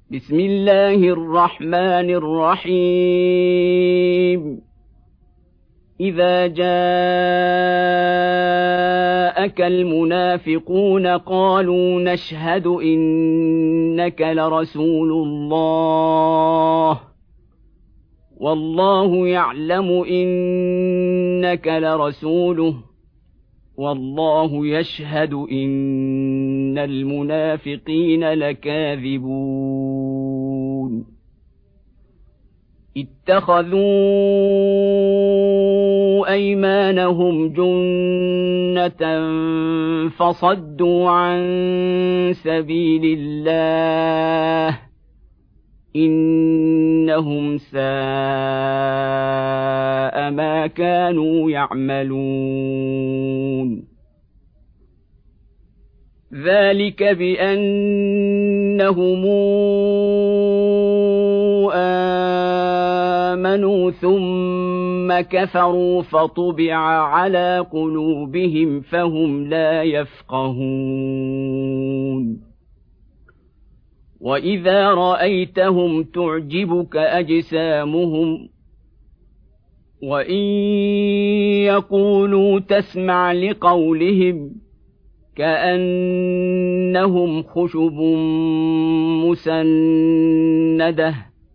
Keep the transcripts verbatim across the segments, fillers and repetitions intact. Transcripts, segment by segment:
بسم الله الرحمن الرحيم إذا جاءك المنافقون قالوا نشهد إنك لرسول الله والله يعلم إنك لرسوله والله يشهد إن المنافقين لكاذبون اتخذوا أيمانهم جنة فصدوا عن سبيل الله إنهم ساء ما كانوا يعملون ذلك بأنهم آمنوا ثم كفروا فطبع على قلوبهم فهم لا يفقهون وإذا رأيتهم تعجبك أجسامهم وإن يقولوا تسمع لقولهم كأنهم خشب مسندة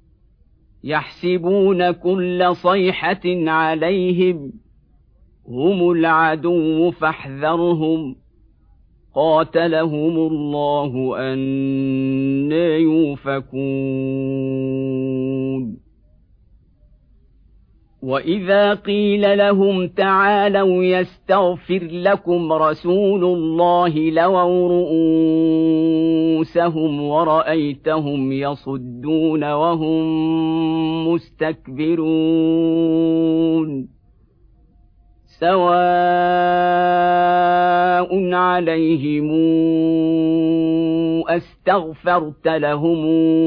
يحسبون كل صيحة عليهم هم العدو فاحذرهم قاتلهم الله أنى يؤفكون وإذا قيل لهم تعالوا يستغفر لكم رسول الله لووا رؤوسهم ورأيتهم يصدون وهم مستكبرون سواء عليهم أستغفرت لهم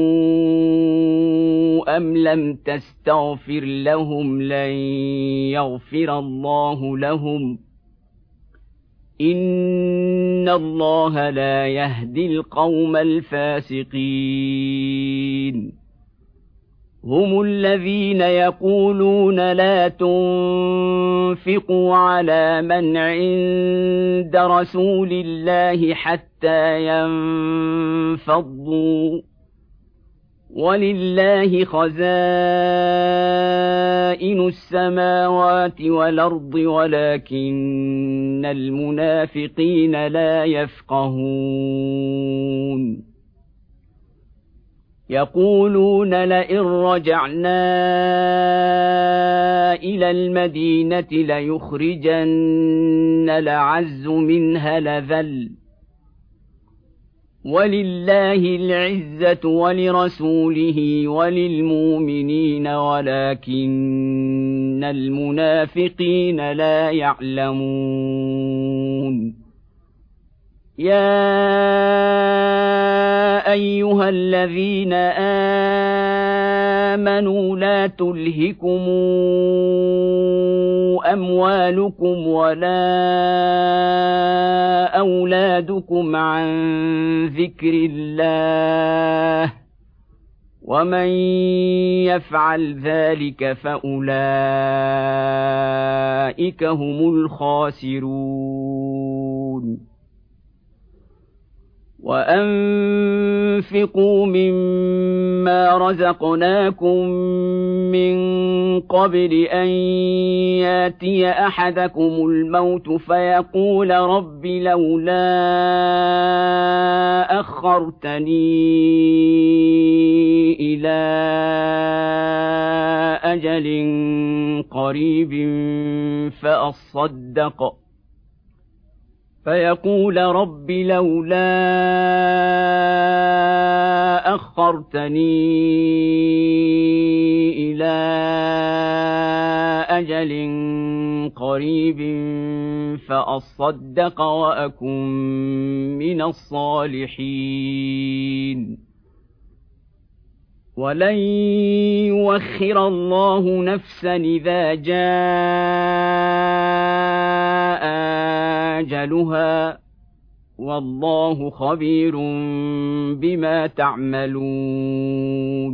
أم لم تستغفر لهم لن يغفر الله لهم إن الله لا يهدي القوم الفاسقين هم الذين يقولون لا تنفقوا على من عند رسول الله حتى ينفضوا ولله خزائن السماوات والأرض ولكن المنافقين لا يفقهون يقولون لئن رجعنا إلى المدينة ليخرجن الأعز منها الأذل ولله العزة ولرسوله وللمؤمنين ولكن المنافقين لا يعلمون يا أيها الذين آمنوا لا تلهكم أموالكم ولا أولادكم عن ذكر الله ومن يفعل ذلك فأولئك هم الخاسرون وأنفقوا مما رزقناكم من قبل أن ياتي أحدكم الموت فيقول رب لولا أخرتني إلى أجل قريب فأصدق فيقول رب لولا أخرتني إلى أجل قريب فأصدق وأكن من الصالحين ولن يؤخر الله نفسا إذا جاء أجلها والله خبير بما تعملون